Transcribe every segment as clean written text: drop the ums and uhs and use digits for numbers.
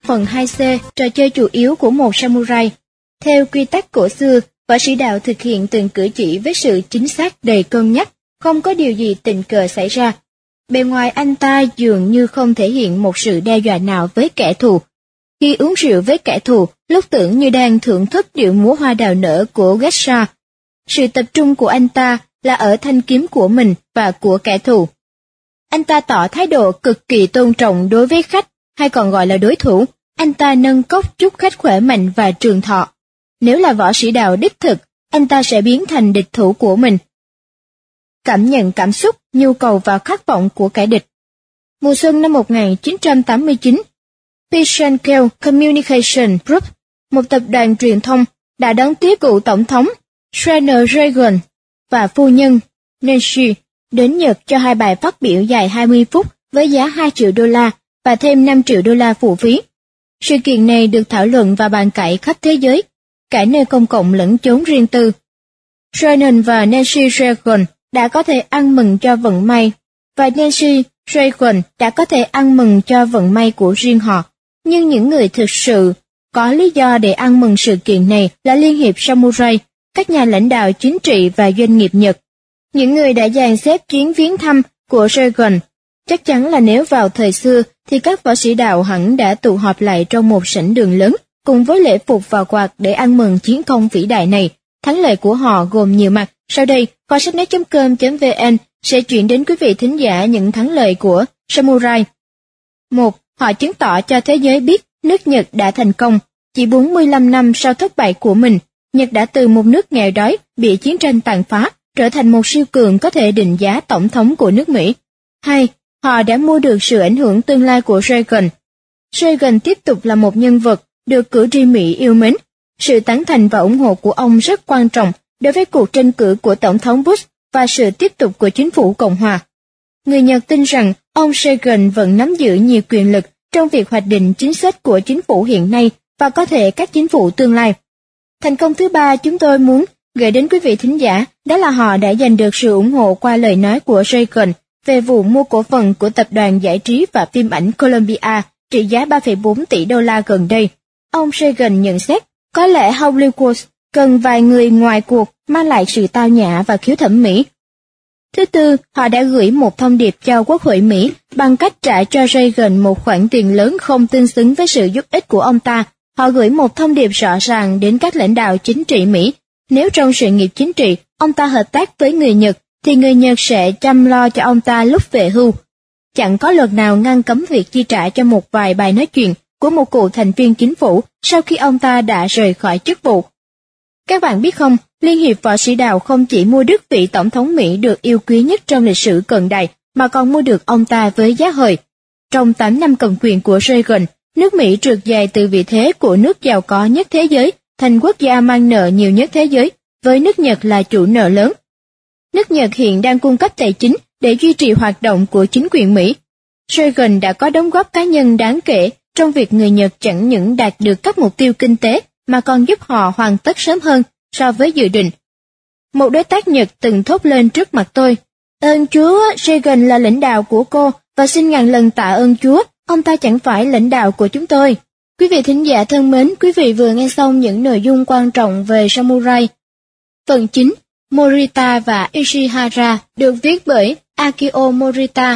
phần 2C, trò chơi chủ yếu của một samurai. Theo quy tắc cổ xưa, võ sĩ đạo thực hiện từng cử chỉ với sự chính xác đầy cân nhắc, không có điều gì tình cờ xảy ra. Bề ngoài anh ta dường như không thể hiện một sự đe dọa nào với kẻ thù. Khi uống rượu với kẻ thù, lúc tưởng như đang thưởng thức điệu múa hoa đào nở của geisha. Sự tập trung của anh ta là ở thanh kiếm của mình và của kẻ thù. Anh ta tỏ thái độ cực kỳ tôn trọng đối với khách, hay còn gọi là đối thủ. Anh ta nâng cốc chúc khách khỏe mạnh và trường thọ. Nếu là võ sĩ đạo đích thực, anh ta sẽ biến thành địch thủ của mình. Cảm nhận cảm xúc, nhu cầu và khát vọng của kẻ địch. Mùa xuân năm 1989, P&L Communication Group, một tập đoàn truyền thông, đã đón tiếp cựu tổng thống Ronald Reagan và phu nhân Nancy đến Nhật cho hai bài phát biểu dài 20 phút với giá 2 triệu đô la và thêm 5 triệu đô la phụ phí. Sự kiện này được thảo luận và bàn cãi khắp thế giới, cả nơi công cộng lẫn chốn riêng tư. Ronald và Nancy Reagan đã có thể ăn mừng cho vận may, và Nancy Reagan đã có thể ăn mừng cho vận may của riêng họ. Nhưng những người thực sự có lý do để ăn mừng sự kiện này là Liên hiệp Samurai, các nhà lãnh đạo chính trị và doanh nghiệp Nhật. Những người đã dàn xếp chuyến viếng thăm của Reagan. Chắc chắn là nếu vào thời xưa thì các võ sĩ đạo hẳn đã tụ họp lại trong một sảnh đường lớn cùng với lễ phục và quạt để ăn mừng chiến công vĩ đại này. Thắng lợi của họ gồm nhiều mặt. Sau đây, kho sách nói.com.vn sẽ chuyển đến quý vị thính giả những thắng lợi của Samurai. 1. Họ chứng tỏ cho thế giới biết nước Nhật đã thành công. Chỉ 45 năm sau thất bại của mình, Nhật đã từ một nước nghèo đói bị chiến tranh tàn phá, trở thành một siêu cường có thể định giá tổng thống của nước Mỹ. 2. Họ đã mua được sự ảnh hưởng tương lai của Reagan. Reagan tiếp tục là một nhân vật được cử tri Mỹ yêu mến. Sự tán thành và ủng hộ của ông rất quan trọng đối với cuộc tranh cử của Tổng thống Bush và sự tiếp tục của chính phủ Cộng hòa. Người Nhật tin rằng ông Reagan vẫn nắm giữ nhiều quyền lực trong việc hoạch định chính sách của chính phủ hiện nay và có thể các chính phủ tương lai. Thành công thứ ba chúng tôi muốn gửi đến quý vị thính giả đó là họ đã giành được sự ủng hộ qua lời nói của Reagan về vụ mua cổ phần của tập đoàn giải trí và phim ảnh Columbia trị giá 3,4 tỷ đô la gần đây. Ông Reagan nhận xét, có lẽ Hollywood cần vài người ngoài cuộc mang lại sự tao nhã và khiếu thẩm mỹ. Thứ tư, họ đã gửi một thông điệp cho Quốc hội Mỹ bằng cách trả cho Reagan một khoản tiền lớn không tương xứng với sự giúp ích của ông ta. Họ gửi một thông điệp rõ ràng đến các lãnh đạo chính trị Mỹ. Nếu trong sự nghiệp chính trị, ông ta hợp tác với người Nhật, thì người Nhật sẽ chăm lo cho ông ta lúc về hưu. Chẳng có luật nào ngăn cấm việc chi trả cho một vài bài nói chuyện của một cựu thành viên chính phủ sau khi ông ta đã rời khỏi chức vụ. Các bạn biết không, Liên hiệp võ sĩ đạo không chỉ mua đức vị tổng thống Mỹ được yêu quý nhất trong lịch sử cận đại, mà còn mua được ông ta với giá hời. Trong 8 năm cầm quyền của Reagan, nước Mỹ trượt dài từ vị thế của nước giàu có nhất thế giới thành quốc gia mang nợ nhiều nhất thế giới, với nước Nhật là chủ nợ lớn. Nước Nhật hiện đang cung cấp tài chính để duy trì hoạt động của chính quyền Mỹ. Reagan đã có đóng góp cá nhân đáng kể trong việc người Nhật chẳng những đạt được các mục tiêu kinh tế mà còn giúp họ hoàn tất sớm hơn so với dự định. Một đối tác Nhật từng thốt lên trước mặt tôi, ơn Chúa, Reagan là lãnh đạo của cô và xin ngàn lần tạ ơn Chúa, ông ta chẳng phải lãnh đạo của chúng tôi. Quý vị thính giả thân mến, quý vị vừa nghe xong những nội dung quan trọng về Samurai. Phần 9, Morita và Ishihara được viết bởi Akio Morita,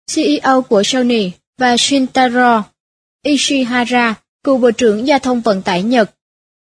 CEO của Sony, và Shintaro Ishihara, cựu Bộ trưởng Giao thông Vận tải Nhật.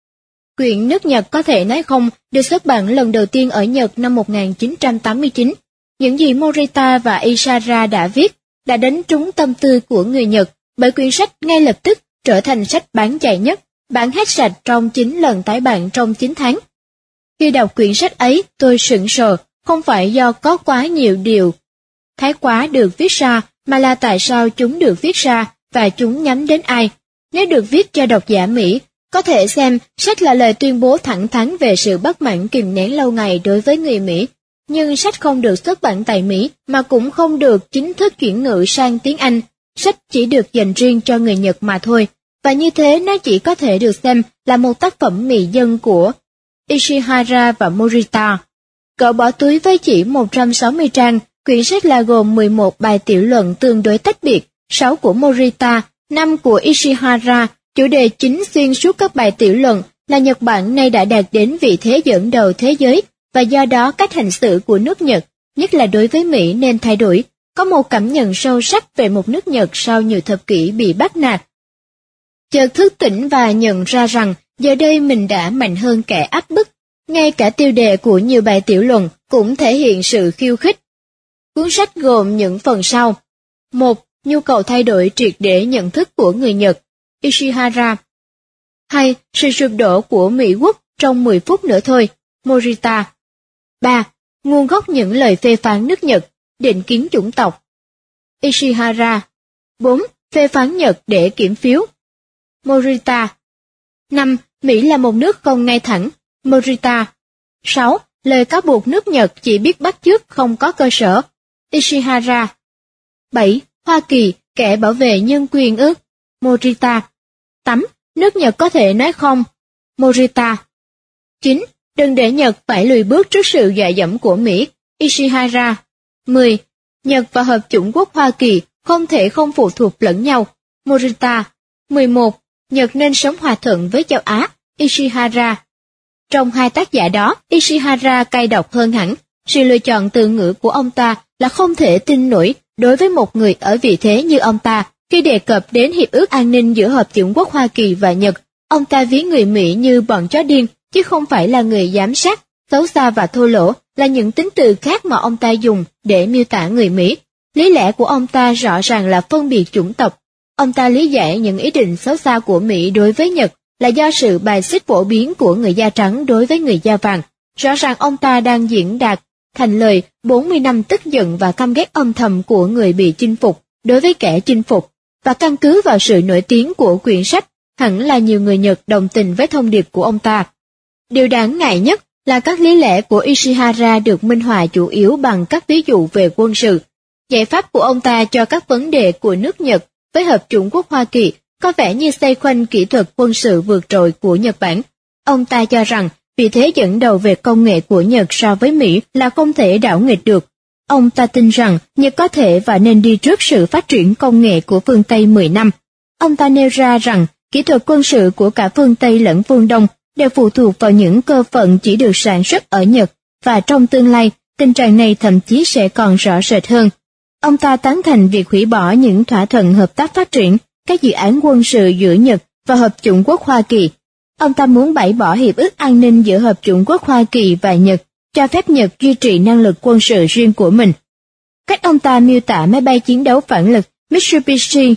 Quyển Nước Nhật có thể nói không được xuất bản lần đầu tiên ở Nhật năm 1989. Những gì Morita và Ishihara đã viết đã đánh trúng tâm tư của người Nhật, bởi quyển sách ngay lập tức trở thành sách bán chạy nhất, bán hết sạch trong 9 lần tái bản trong 9 tháng. Khi đọc quyển sách ấy, tôi sững sờ, không phải do có quá nhiều điều thái quá được viết ra, mà là tại sao chúng được viết ra và chúng nhắm đến ai. Nếu được viết cho độc giả Mỹ, có thể xem sách là lời tuyên bố thẳng thắn về sự bất mãn kìm nén lâu ngày đối với người Mỹ. Nhưng sách không được xuất bản tại Mỹ, mà cũng không được chính thức chuyển ngữ sang tiếng Anh. Sách chỉ được dành riêng cho người Nhật mà thôi, và như thế nó chỉ có thể được xem là một tác phẩm mị dân của Ishihara và Morita. Cậu bỏ túi với chỉ 160 trang, quyển sách là gồm 11 bài tiểu luận tương đối tách biệt, 6 của Morita 5 của Ishihara, chủ đề chính xuyên suốt các bài tiểu luận là Nhật Bản nay đã đạt đến vị thế dẫn đầu thế giới, và do đó cách hành xử của nước Nhật, nhất là đối với Mỹ nên thay đổi, có một cảm nhận sâu sắc về một nước Nhật sau nhiều thập kỷ bị bắt nạt. Chợt thức tỉnh và nhận ra rằng giờ đây mình đã mạnh hơn kẻ áp bức, ngay cả tiêu đề của nhiều bài tiểu luận cũng thể hiện sự khiêu khích. Cuốn sách gồm những phần sau. 1. Nhu cầu thay đổi triệt để nhận thức của người Nhật, Ishihara. 2. Sự sụp đổ của Mỹ quốc trong 10 phút nữa thôi, Morita. 3. Nguồn gốc những lời phê phán nước Nhật, định kiến chủng tộc, Ishihara. 4. Phê phán Nhật để kiểm phiếu, Morita. 5. Mỹ là một nước không ngay thẳng, Morita. 6. Lời cáo buộc nước Nhật chỉ biết bắt chước không có cơ sở, Ishihara. 7. Hoa Kỳ, kẻ bảo vệ nhân quyền ư, Morita. 8. Nước Nhật có thể nói không, Morita. 9. Đừng để Nhật phải lùi bước trước sự dọa dẫm của Mỹ, Ishihara. 10. Nhật và Hợp chủng quốc Hoa Kỳ không thể không phụ thuộc lẫn nhau, Morita. 11. Nhật nên sống hòa thuận với châu Á, Ishihara. Trong hai tác giả đó, Ishihara cay độc hơn hẳn. Sự lựa chọn từ ngữ của ông ta là không thể tin nổi đối với một người ở vị thế như ông ta. Khi đề cập đến Hiệp ước An ninh giữa Hợp chủng quốc Hoa Kỳ và Nhật, ông ta ví người Mỹ như bọn chó điên, chứ không phải là người giám sát, xấu xa và thô lỗ, là những tính từ khác mà ông ta dùng để miêu tả người Mỹ. Lý lẽ của ông ta rõ ràng là phân biệt chủng tộc. Ông ta lý giải những ý định xấu xa của Mỹ đối với Nhật là do sự bài xích phổ biến của người da trắng đối với người da vàng. Rõ ràng ông ta đang diễn đạt thành lời 40 năm tức giận và căm ghét âm thầm của người bị chinh phục đối với kẻ chinh phục, và căn cứ vào sự nổi tiếng của quyển sách, hẳn là nhiều người Nhật đồng tình với thông điệp của ông ta. Điều đáng ngại nhất là các lý lẽ của Ishihara được minh họa chủ yếu bằng các ví dụ về quân sự. Giải pháp của ông ta cho các vấn đề của nước Nhật với Hợp chủng quốc Hoa Kỳ có vẻ như xoay quanh kỹ thuật quân sự vượt trội của Nhật Bản. Ông ta cho rằng vị thế dẫn đầu về công nghệ của Nhật so với Mỹ là không thể đảo nghịch được. Ông ta tin rằng Nhật có thể và nên đi trước sự phát triển công nghệ của phương Tây 10 năm. Ông ta nêu ra rằng kỹ thuật quân sự của cả phương Tây lẫn phương Đông đều phụ thuộc vào những cơ phận chỉ được sản xuất ở Nhật, và trong tương lai, tình trạng này thậm chí sẽ còn rõ rệt hơn. Ông ta tán thành việc hủy bỏ những thỏa thuận hợp tác phát triển, các dự án quân sự giữa Nhật và Hợp chủng quốc Hoa Kỳ. Ông ta muốn bãi bỏ Hiệp ước An ninh giữa Hợp chủng quốc Hoa Kỳ và Nhật, cho phép Nhật duy trì năng lực quân sự riêng của mình. Cách ông ta miêu tả máy bay chiến đấu phản lực Mitsubishi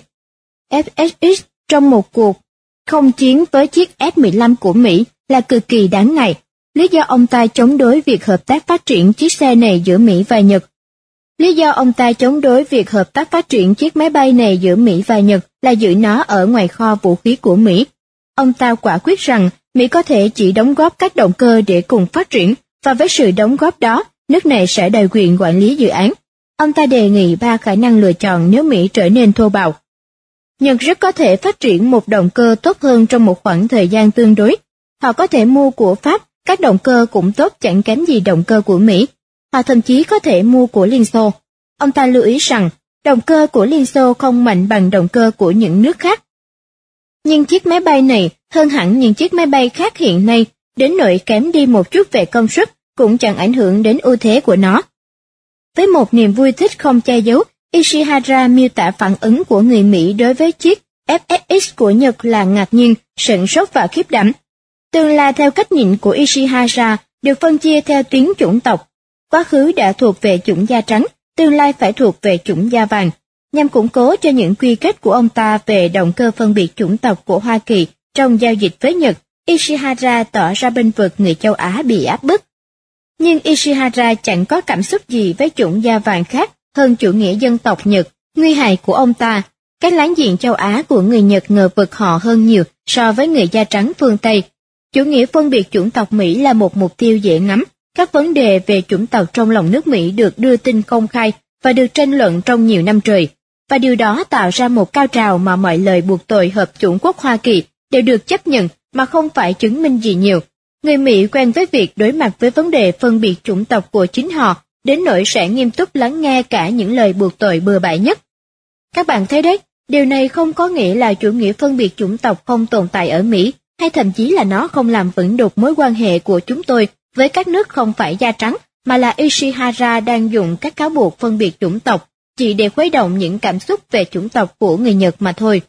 FSX trong một cuộc không chiến với chiếc F-15 của Mỹ là cực kỳ đáng ngại. Lý do ông ta chống đối việc hợp tác phát triển chiếc xe này giữa Mỹ và Nhật. Lý do ông ta chống đối việc hợp tác phát triển chiếc máy bay này giữa Mỹ và Nhật là giữ nó ở ngoài kho vũ khí của Mỹ. Ông ta quả quyết rằng Mỹ có thể chỉ đóng góp các động cơ để cùng phát triển, và với sự đóng góp đó, nước này sẽ đòi quyền quản lý dự án. Ông ta đề nghị 3 khả năng lựa chọn nếu Mỹ trở nên thô bạo. Nhật rất có thể phát triển một động cơ tốt hơn trong một khoảng thời gian tương đối. Họ có thể mua của Pháp các động cơ cũng tốt chẳng kém gì động cơ của Mỹ. Họ thậm chí có thể mua của Liên Xô. Ông ta lưu ý rằng động cơ của Liên Xô không mạnh bằng động cơ của những nước khác. Nhưng chiếc máy bay này hơn hẳn những chiếc máy bay khác hiện nay, đến nỗi kém đi một chút về công suất cũng chẳng ảnh hưởng đến ưu thế của nó. Với một niềm vui thích không che giấu, Ishihara miêu tả phản ứng của người Mỹ đối với chiếc FSX của Nhật là ngạc nhiên, sửng sốt và khiếp đảm. Tương lai theo cách nhìn của Ishihara được phân chia theo tuyến chủng tộc. Quá khứ đã thuộc về chủng da trắng, tương lai phải thuộc về chủng da vàng. Nhằm củng cố cho những quy kết của ông ta về động cơ phân biệt chủng tộc của Hoa Kỳ trong giao dịch với Nhật, Ishihara tỏ ra bênh vực người châu Á bị áp bức. Nhưng Ishihara chẳng có cảm xúc gì với chủng da vàng khác hơn chủ nghĩa dân tộc Nhật, nguy hại của ông ta. Các láng giềng châu Á của người Nhật ngờ vực họ hơn nhiều so với người da trắng phương Tây. Chủ nghĩa phân biệt chủng tộc Mỹ là một mục tiêu dễ ngắm. Các vấn đề về chủng tộc trong lòng nước Mỹ được đưa tin công khai và được tranh luận trong nhiều năm trời, và điều đó tạo ra một cao trào mà mọi lời buộc tội Hợp chủng quốc Hoa Kỳ đều được chấp nhận mà không phải chứng minh gì nhiều. Người Mỹ quen với việc đối mặt với vấn đề phân biệt chủng tộc của chính họ, đến nỗi sẽ nghiêm túc lắng nghe cả những lời buộc tội bừa bãi nhất. Các bạn thấy đấy, Điều này không có nghĩa là chủ nghĩa phân biệt chủng tộc không tồn tại ở Mỹ, hay thậm chí là nó không làm vững đục mối quan hệ của chúng tôi với các nước không phải da trắng, mà là Ishihara đang dùng các cáo buộc phân biệt chủng tộc chỉ để khuấy động những cảm xúc về chủng tộc của người Nhật mà thôi.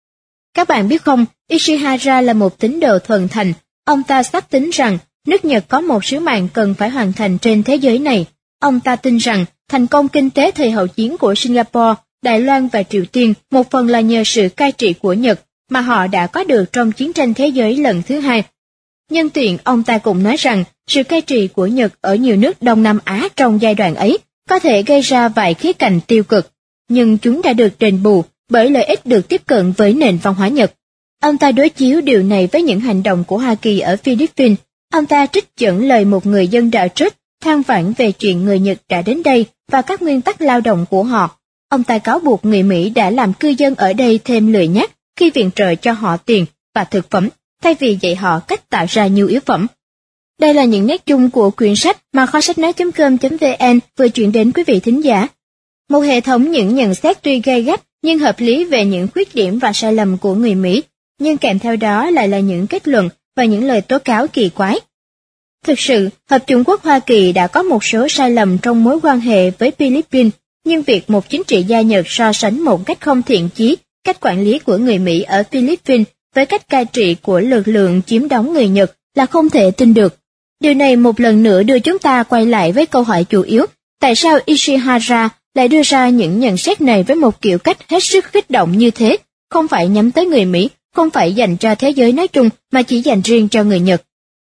Các bạn biết không, Ishihara là một tín đồ thuần thành. Ông ta xác tín rằng nước Nhật có một sứ mạng cần phải hoàn thành trên thế giới này. Ông ta tin rằng thành công kinh tế thời hậu chiến của Singapore, Đài Loan và Triều Tiên một phần là nhờ sự cai trị của Nhật mà họ đã có được trong chiến tranh thế giới lần thứ hai. Nhân tiện, ông ta cũng nói rằng sự cai trị của Nhật ở nhiều nước Đông Nam Á trong giai đoạn ấy có thể gây ra vài khía cạnh tiêu cực, nhưng chúng đã được đền bù bởi lợi ích được tiếp cận với nền văn hóa Nhật. Ông ta đối chiếu điều này với những hành động của Hoa Kỳ ở Philippines. Ông ta trích dẫn lời một người dân đạo trích than vãn về chuyện người Nhật đã đến đây và các nguyên tắc lao động của họ. Ông ta cáo buộc người Mỹ đã làm cư dân ở đây thêm lười nhác khi viện trợ cho họ tiền và thực phẩm, thay vì dạy họ cách tạo ra nhu yếu phẩm. Đây là những nét chung của quyển sách mà kho sách nói.com.vn vừa chuyển đến quý vị thính giả. Một hệ thống những nhận xét tuy gay gắt nhưng hợp lý về những khuyết điểm và sai lầm của người Mỹ, nhưng kèm theo đó lại là những kết luận và những lời tố cáo kỳ quái. Thực sự, Hợp chủng quốc Hoa Kỳ đã có một số sai lầm trong mối quan hệ với Philippines, nhưng việc một chính trị gia Nhật so sánh một cách không thiện chí cách quản lý của người Mỹ ở Philippines với cách cai trị của lực lượng chiếm đóng người Nhật là không thể tin được. Điều này một lần nữa đưa chúng ta quay lại với câu hỏi chủ yếu, tại sao Ishihara lại đưa ra những nhận xét này với một kiểu cách hết sức kích động như thế, không phải nhắm tới người Mỹ, không phải dành cho thế giới nói chung mà chỉ dành riêng cho người Nhật.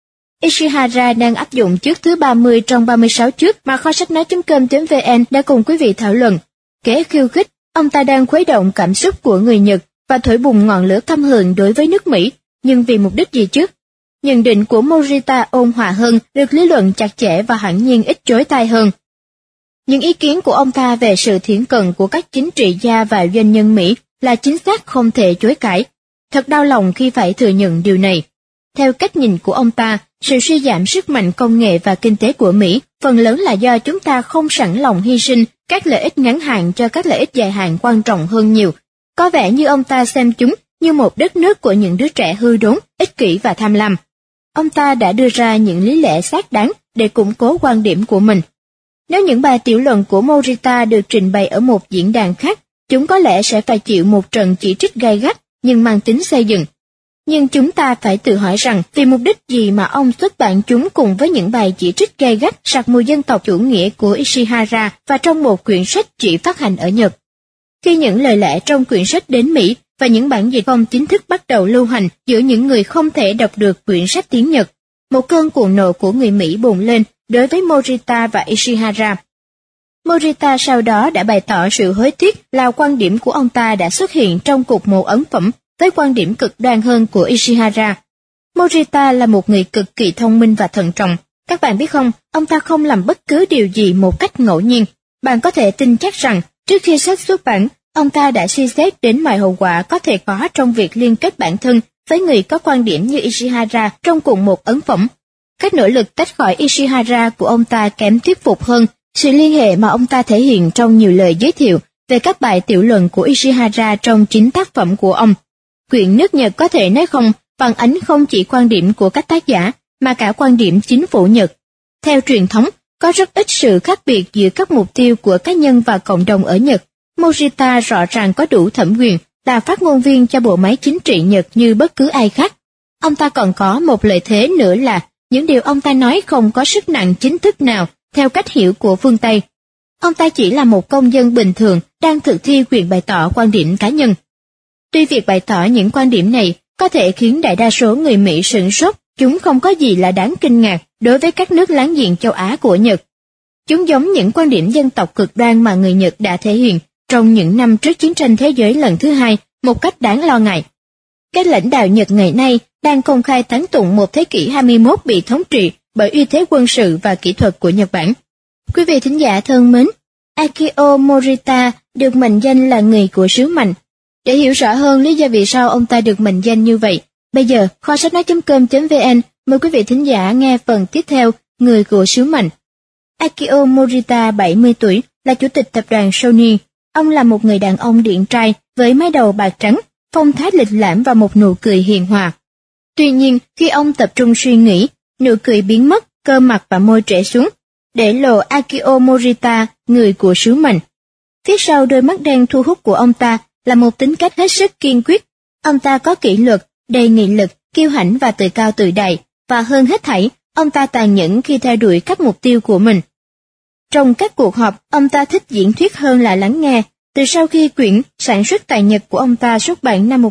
Ishihara đang áp dụng trước thứ 30 trong 36 trước mà kho sách nói.com.vn đã cùng quý vị thảo luận. Kẻ khiêu khích, ông ta đang khuấy động cảm xúc của người Nhật và thổi bùng ngọn lửa căm hờn đối với nước Mỹ, nhưng vì mục đích gì chứ? Nhận định của Morita ôn hòa hơn, được lý luận chặt chẽ và hẳn nhiên ít chối tai hơn. Những ý kiến của ông ta về sự thiển cận của các chính trị gia và doanh nhân Mỹ là chính xác không thể chối cãi. Thật đau lòng khi phải thừa nhận điều này. Theo cách nhìn của ông ta, sự suy giảm sức mạnh công nghệ và kinh tế của Mỹ phần lớn là do chúng ta không sẵn lòng hy sinh các lợi ích ngắn hạn cho các lợi ích dài hạn quan trọng hơn nhiều. Có vẻ như ông ta xem chúng như một đất nước của những đứa trẻ hư đốn, ích kỷ và tham lam. Ông ta đã đưa ra những lý lẽ xác đáng để củng cố quan điểm của mình. Nếu những bài tiểu luận của Morita được trình bày ở một diễn đàn khác, chúng có lẽ sẽ phải chịu một trận chỉ trích gay gắt nhưng mang tính xây dựng. Nhưng chúng ta phải tự hỏi rằng vì mục đích gì mà ông xuất bản chúng cùng với những bài chỉ trích gay gắt sặc mùi dân tộc chủ nghĩa của Ishihara và trong một quyển sách chỉ phát hành ở Nhật. Khi những lời lẽ trong quyển sách đến Mỹ và những bản dịch không chính thức bắt đầu lưu hành giữa những người không thể đọc được quyển sách tiếng Nhật, một cơn cuồng nộ của người Mỹ bùng lên đối với Morita và Ishihara. Morita sau đó đã bày tỏ sự hối tiếc là quan điểm của ông ta đã xuất hiện trong cuộc mộ ấn phẩm với quan điểm cực đoan hơn của Ishihara. Morita là một người cực kỳ thông minh và thận trọng. Các bạn biết không, ông ta không làm bất cứ điều gì một cách ngẫu nhiên. Bạn có thể tin chắc rằng trước khi sách xuất bản, ông ta đã suy xét đến mọi hậu quả có thể có trong việc liên kết bản thân với người có quan điểm như Ishihara trong cùng một ấn phẩm. Các nỗ lực tách khỏi Ishihara của ông ta kém thuyết phục hơn sự liên hệ mà ông ta thể hiện trong nhiều lời giới thiệu về các bài tiểu luận của Ishihara trong chính tác phẩm của ông. Quyển Nước Nhật có thể nói không phản ánh không chỉ quan điểm của các tác giả, mà cả quan điểm chính phủ Nhật. Theo truyền thống, có rất ít sự khác biệt giữa các mục tiêu của cá nhân và cộng đồng ở Nhật. Morita rõ ràng có đủ thẩm quyền là phát ngôn viên cho bộ máy chính trị Nhật như bất cứ ai khác. Ông ta còn có một lợi thế nữa là những điều ông ta nói không có sức nặng chính thức nào theo cách hiểu của phương Tây. Ông ta chỉ là một công dân bình thường đang thực thi quyền bày tỏ quan điểm cá nhân. Tuy việc bày tỏ những quan điểm này có thể khiến đại đa số người Mỹ sửng sốt, chúng không có gì là đáng kinh ngạc đối với các nước láng giềng châu Á của Nhật. Chúng giống những quan điểm dân tộc cực đoan mà người Nhật đã thể hiện trong những năm trước chiến tranh thế giới lần thứ hai một cách đáng lo ngại. Các lãnh đạo Nhật ngày nay đang công khai tán tụng một thế kỷ 21 bị thống trị bởi uy thế quân sự và kỹ thuật của Nhật Bản. Quý vị thính giả thân mến, Akio Morita được mệnh danh là người của sứ mạnh. Để hiểu rõ hơn lý do vì sao ông ta được mệnh danh như vậy, bây giờ kho sách nói.com.vn mời quý vị thính giả nghe phần tiếp theo Người của sứ mạnh. Akio Morita 70 tuổi, là chủ tịch tập đoàn Sony. Ông là một người đàn ông điển trai với mái đầu bạc trắng, phong thái lịch lãm và một nụ cười hiền hòa. Tuy nhiên, khi ông tập trung suy nghĩ, nụ cười biến mất, cơ mặt và môi trễ xuống, để lộ Akio Morita, người của sứ mệnh. Phía sau đôi mắt đen thu hút của ông ta là một tính cách hết sức kiên quyết. Ông ta có kỷ luật, đầy nghị lực, kiêu hãnh và tự cao tự đại, và hơn hết thảy, ông ta tàn nhẫn khi theo đuổi các mục tiêu của mình. Trong các cuộc họp, ông ta thích diễn thuyết hơn là lắng nghe. Từ sau khi quyển Sản xuất tại Nhật của ông ta xuất bản năm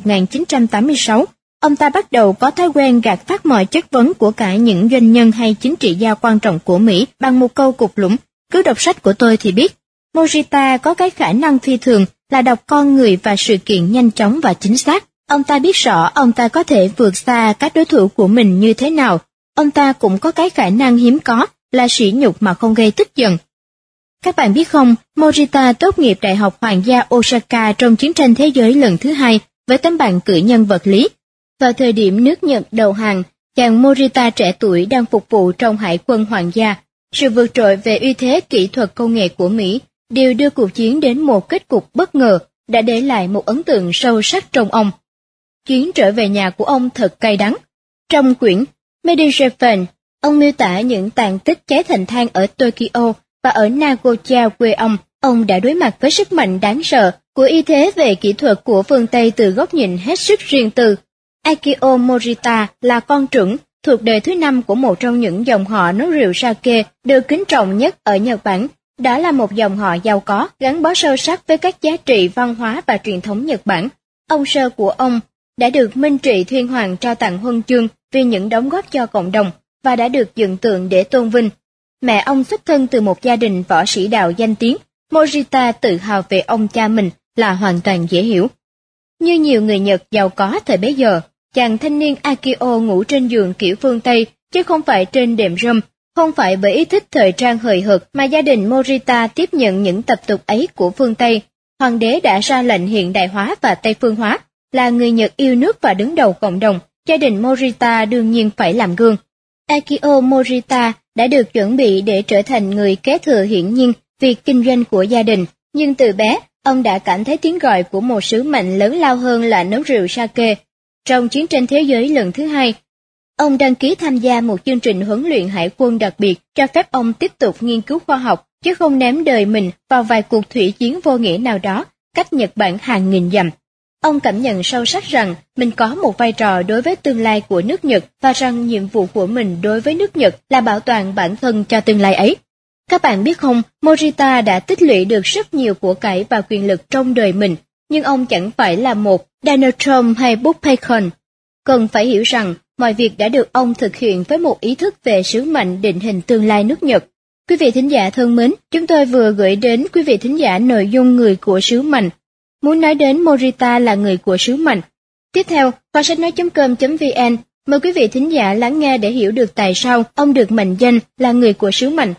1986, ông ta bắt đầu có thói quen gạt phát mọi chất vấn của cả những doanh nhân hay chính trị gia quan trọng của Mỹ bằng một câu cục lũng: cứ đọc sách của tôi thì biết. Morita có cái khả năng phi thường là đọc con người và sự kiện nhanh chóng và chính xác. Ông ta biết rõ ông ta có thể vượt xa các đối thủ của mình như thế nào. Ông ta cũng có cái khả năng hiếm có là sỉ nhục mà không gây tức giận. Các bạn biết không, Morita tốt nghiệp Đại học Hoàng gia Osaka trong chiến tranh thế giới lần thứ hai với tấm bằng cử nhân vật lý. Vào thời điểm nước Nhật đầu hàng, chàng Morita trẻ tuổi đang phục vụ trong hải quân hoàng gia. Sự vượt trội về uy thế kỹ thuật công nghệ của Mỹ đều đưa cuộc chiến đến một kết cục bất ngờ, đã để lại một ấn tượng sâu sắc trong ông. Chuyến trở về nhà của ông thật cay đắng. Trong quyển Medijeven, ông miêu tả những tàn tích cháy thành than ở Tokyo và ở Nagoya quê ông đã đối mặt với sức mạnh đáng sợ của ưu thế về kỹ thuật của phương Tây từ góc nhìn hết sức riêng tư. Akio Morita là con trưởng, thuộc đời thứ 5 của một trong những dòng họ nấu rượu sake được kính trọng nhất ở Nhật Bản. Đó là một dòng họ giàu có, gắn bó sâu sắc với các giá trị văn hóa và truyền thống Nhật Bản. Ông sơ của ông đã được Minh Trị Thiên Hoàng trao tặng huân chương vì những đóng góp cho cộng đồng và đã được dựng tượng để tôn vinh. Mẹ ông xuất thân từ một gia đình võ sĩ đạo danh tiếng. Morita tự hào về ông cha mình là hoàn toàn dễ hiểu. Như nhiều người Nhật giàu có thời bấy giờ, chàng thanh niên Akio ngủ trên giường kiểu phương Tây chứ không phải trên đệm rơm. Không phải bởi ý thích thời trang hời hợt mà gia đình Morita tiếp nhận những tập tục ấy của phương Tây. Hoàng đế đã ra lệnh hiện đại hóa và Tây phương hóa. Là người Nhật yêu nước và đứng đầu cộng đồng, gia đình Morita đương nhiên phải làm gương. Akio Morita đã được chuẩn bị để trở thành người kế thừa hiển nhiên việc kinh doanh của gia đình, nhưng từ bé, ông đã cảm thấy tiếng gọi của một sứ mệnh lớn lao hơn là nấu rượu sake. Trong chiến tranh thế giới lần thứ hai, ông đăng ký tham gia một chương trình huấn luyện hải quân đặc biệt cho phép ông tiếp tục nghiên cứu khoa học, chứ không ném đời mình vào vài cuộc thủy chiến vô nghĩa nào đó, cách Nhật Bản hàng nghìn dặm. Ông cảm nhận sâu sắc rằng mình có một vai trò đối với tương lai của nước Nhật và rằng nhiệm vụ của mình đối với nước Nhật là bảo toàn bản thân cho tương lai ấy. Các bạn biết không, Morita đã tích lũy được rất nhiều của cải và quyền lực trong đời mình, nhưng ông chẳng phải là một Donald Trump hay Bush-Bacon. Cần phải hiểu rằng mọi việc đã được ông thực hiện với một ý thức về sứ mệnh định hình tương lai nước Nhật. Quý vị thính giả thân mến, chúng tôi vừa gửi đến quý vị thính giả nội dung người của sứ mệnh. Muốn nói đến Morita là người của sứ mệnh. Tiếp theo, kho sách nói.com.vn mời quý vị thính giả lắng nghe để hiểu được tại sao ông được mệnh danh là người của sứ mệnh.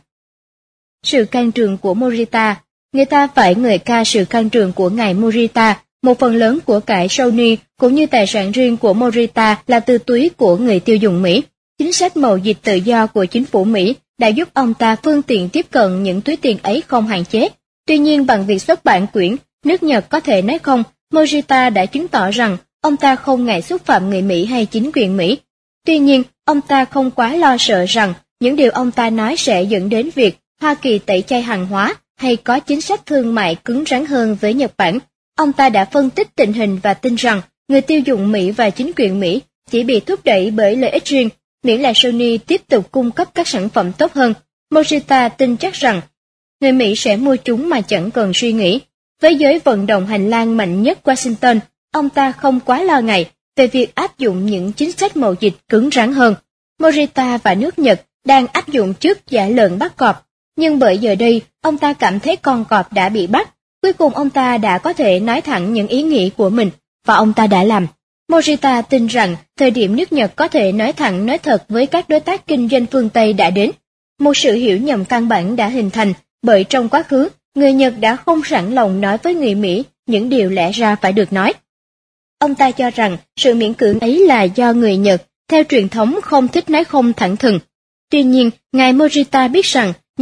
Sự can trường của Morita. Người ta phải ngợi ca sự can trường của ngài Morita. Một phần lớn của cải Sony cũng như tài sản riêng của Morita là từ túi của người tiêu dùng Mỹ. Chính sách mậu dịch tự do của chính phủ Mỹ đã giúp ông ta phương tiện tiếp cận những túi tiền ấy không hạn chế. Tuy nhiên bằng việc xuất bản quyển Nước Nhật có thể nói không, Morita đã chứng tỏ rằng ông ta không ngại xúc phạm người Mỹ hay chính quyền Mỹ. Tuy nhiên, ông ta không quá lo sợ rằng những điều ông ta nói sẽ dẫn đến việc Hoa Kỳ tẩy chay hàng hóa hay có chính sách thương mại cứng rắn hơn với Nhật Bản. Ông ta đã phân tích tình hình và tin rằng người tiêu dùng Mỹ và chính quyền Mỹ chỉ bị thúc đẩy bởi lợi ích riêng, miễn là Sony tiếp tục cung cấp các sản phẩm tốt hơn. Morita tin chắc rằng người Mỹ sẽ mua chúng mà chẳng cần suy nghĩ. Với giới vận động hành lang mạnh nhất Washington, ông ta không quá lo ngại về việc áp dụng những chính sách mậu dịch cứng rắn hơn. Morita và nước Nhật đang áp dụng trước giả lợn bắt cọp, nhưng bởi giờ đây, ông ta cảm thấy con cọp đã bị bắt. Cuối cùng ông ta đã có thể nói thẳng những ý nghĩ của mình, và ông ta đã làm. Morita tin rằng thời điểm nước Nhật có thể nói thẳng nói thật với các đối tác kinh doanh phương Tây đã đến. Một sự hiểu nhầm căn bản đã hình thành, bởi trong quá khứ, người Nhật đã không sẵn lòng nói với người Mỹ những điều lẽ ra phải được nói. Ông ta cho rằng sự miễn cưỡng ấy là do người Nhật, theo truyền thống không thích nói không thẳng thừng. Tuy nhiên, ngài Morita biết rằng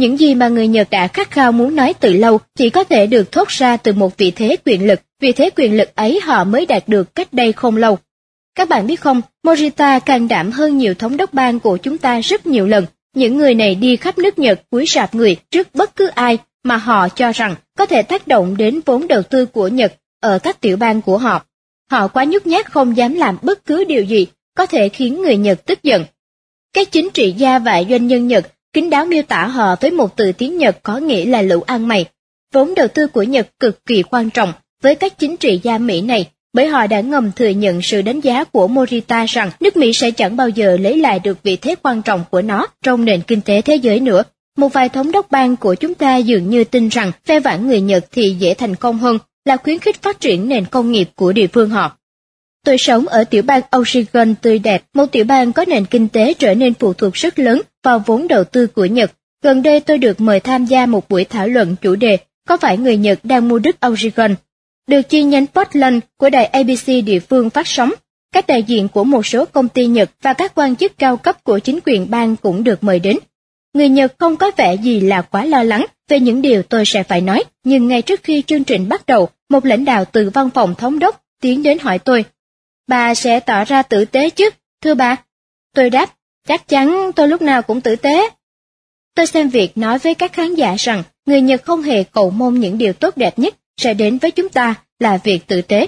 những gì mà người Nhật đã khát khao muốn nói từ lâu chỉ có thể được thốt ra từ một vị thế quyền lực ấy họ mới đạt được cách đây không lâu. Các bạn biết không, Morita can đảm hơn nhiều thống đốc bang của chúng ta rất nhiều lần. Những người này đi khắp nước Nhật cúi rạp người trước bất cứ ai mà họ cho rằng có thể tác động đến vốn đầu tư của Nhật ở các tiểu bang của họ. Họ quá nhút nhát không dám làm bất cứ điều gì có thể khiến người Nhật tức giận. Các chính trị gia và doanh nhân Nhật kín đáo miêu tả họ với một từ tiếng Nhật có nghĩa là lũ ăn mày. Vốn đầu tư của Nhật cực kỳ quan trọng với các chính trị gia Mỹ này, bởi họ đã ngầm thừa nhận sự đánh giá của Morita rằng nước Mỹ sẽ chẳng bao giờ lấy lại được vị thế quan trọng của nó trong nền kinh tế thế giới nữa. Một vài thống đốc bang của chúng ta dường như tin rằng phe phản người Nhật thì dễ thành công hơn là khuyến khích phát triển nền công nghiệp của địa phương họ. Tôi sống ở tiểu bang Oregon tươi đẹp, một tiểu bang có nền kinh tế trở nên phụ thuộc rất lớn vào vốn đầu tư của Nhật. Gần đây tôi được mời tham gia một buổi thảo luận chủ đề có phải người Nhật đang mua đất Oregon, được chi nhánh Portland của đài ABC địa phương phát sóng. Các đại diện của một số công ty Nhật và các quan chức cao cấp của chính quyền bang cũng được mời đến. Người Nhật không có vẻ gì là quá lo lắng về những điều tôi sẽ phải nói, nhưng ngay trước khi chương trình bắt đầu, một lãnh đạo từ văn phòng thống đốc tiến đến hỏi tôi. Bà sẽ tỏ ra tử tế chứ, thưa bà? Tôi đáp, chắc chắn tôi lúc nào cũng tử tế. Tôi xem việc nói với các khán giả rằng người Nhật không hề cầu mong những điều tốt đẹp nhất sẽ đến với chúng ta là việc tử tế.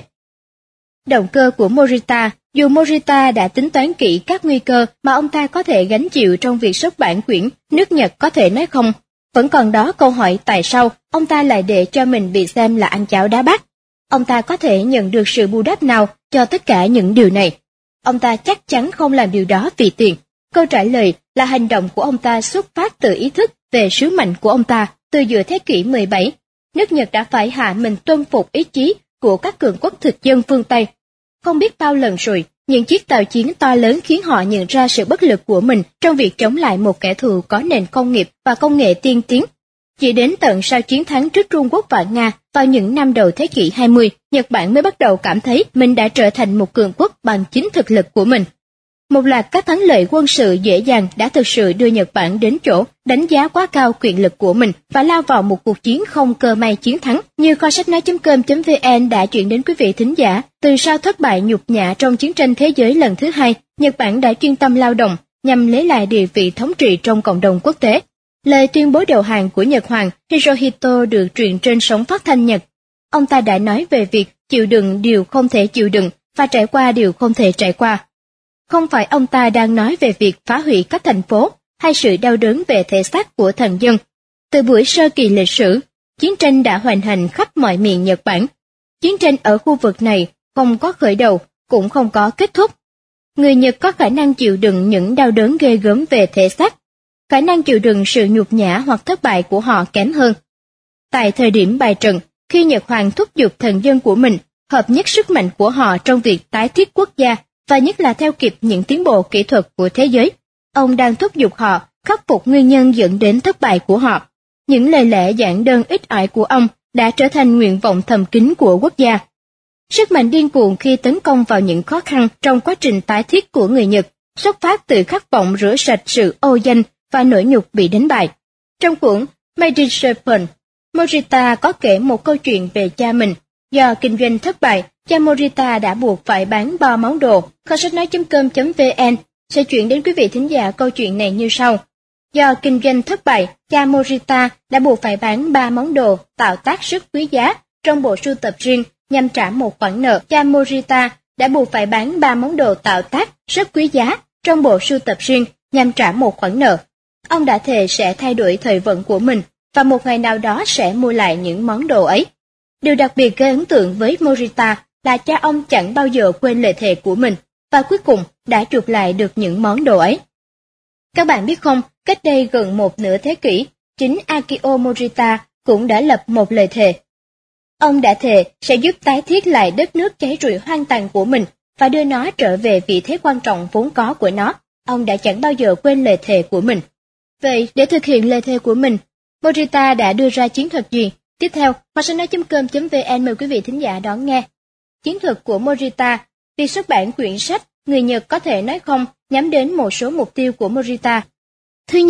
Động cơ của Morita, dù Morita đã tính toán kỹ các nguy cơ mà ông ta có thể gánh chịu trong việc xuất bản quyển Nước Nhật có thể nói không, vẫn còn đó câu hỏi tại sao ông ta lại để cho mình bị xem là ăn cháo đá bát. Ông ta có thể nhận được sự bù đắp nào cho tất cả những điều này? Ông ta chắc chắn không làm điều đó vì tiền. Câu trả lời là hành động của ông ta xuất phát từ ý thức về sứ mệnh của ông ta. Từ giữa thế kỷ 17, nước Nhật đã phải hạ mình tuân phục ý chí của các cường quốc thực dân phương Tây. Không biết bao lần rồi, những chiếc tàu chiến to lớn khiến họ nhận ra sự bất lực của mình trong việc chống lại một kẻ thù có nền công nghiệp và công nghệ tiên tiến. Chỉ đến tận sau chiến thắng trước Trung Quốc và Nga vào những năm đầu thế kỷ 20, Nhật Bản mới bắt đầu cảm thấy mình đã trở thành một cường quốc bằng chính thực lực của mình. Một loạt các thắng lợi quân sự dễ dàng đã thực sự đưa Nhật Bản đến chỗ đánh giá quá cao quyền lực của mình và lao vào một cuộc chiến không cơ may chiến thắng. Như kho sách nói.com.vn đã chuyển đến quý vị thính giả, từ sau thất bại nhục nhã trong chiến tranh thế giới lần thứ hai, Nhật Bản đã chuyên tâm lao động nhằm lấy lại địa vị thống trị trong cộng đồng quốc tế. Lời tuyên bố đầu hàng của Nhật Hoàng Hirohito được truyền trên sóng phát thanh Nhật. Ông ta đã nói về việc chịu đựng điều không thể chịu đựng và trải qua điều không thể trải qua. Không phải ông ta đang nói về việc phá hủy các thành phố hay sự đau đớn về thể xác của thần dân. Từ buổi sơ kỳ lịch sử, chiến tranh đã hoành hành khắp mọi miền Nhật Bản. Chiến tranh ở khu vực này không có khởi đầu, cũng không có kết thúc. Người Nhật có khả năng chịu đựng những đau đớn ghê gớm về thể xác. Khả năng chịu đựng sự nhục nhã hoặc thất bại của họ kém hơn. Tại thời điểm bày trận, khi Nhật Hoàng thúc giục thần dân của mình hợp nhất sức mạnh của họ trong việc tái thiết quốc gia, và nhất là theo kịp những tiến bộ kỹ thuật của thế giới, ông đang thúc giục họ khắc phục nguyên nhân dẫn đến thất bại của họ. Những lời lẽ giản đơn ít ỏi của ông đã trở thành nguyện vọng thầm kín của quốc gia. Sức mạnh điên cuồng khi tấn công vào những khó khăn trong quá trình tái thiết của người Nhật xuất phát từ khát vọng rửa sạch sự ô danh và nỗi nhục bị đánh bại. Trong cuốn Made in Japan, Morita có kể một câu chuyện về cha mình. Do kinh doanh thất bại, cha Morita đã buộc phải bán bo món đồ. Kho sách nói.com.vn sẽ chuyển đến quý vị thính giả câu chuyện này như sau. Do kinh doanh thất bại, cha Morita đã buộc phải bán 3 món đồ tạo tác rất quý giá trong bộ sưu tập riêng nhằm trả một khoản nợ. Cha Morita đã buộc phải bán 3 món đồ tạo tác rất quý giá trong bộ sưu tập riêng nhằm trả một khoản nợ. Ông đã thề sẽ thay đổi thời vận của mình và một ngày nào đó sẽ mua lại những món đồ ấy. Điều đặc biệt gây ấn tượng với Morita là cha ông chẳng bao giờ quên lời thề của mình và cuối cùng đã chuộc lại được những món đồ ấy. Các bạn biết không, cách đây gần một nửa thế kỷ, chính Akio Morita cũng đã lập một lời thề. Ông đã thề sẽ giúp tái thiết lại đất nước cháy rụi hoang tàn của mình và đưa nó trở về vị thế quan trọng vốn có của nó. Ông đã chẳng bao giờ quên lời thề của mình. Vậy, để thực hiện lời thề của mình, Morita đã đưa ra chiến thuật gì? Tiếp theo, kho sách nói.com.vn mời quý vị thính giả đón nghe. Chiến thuật của Morita, việc xuất bản quyển sách Người Nhật có thể nói không nhắm đến một số mục tiêu của Morita. Thứ nhất,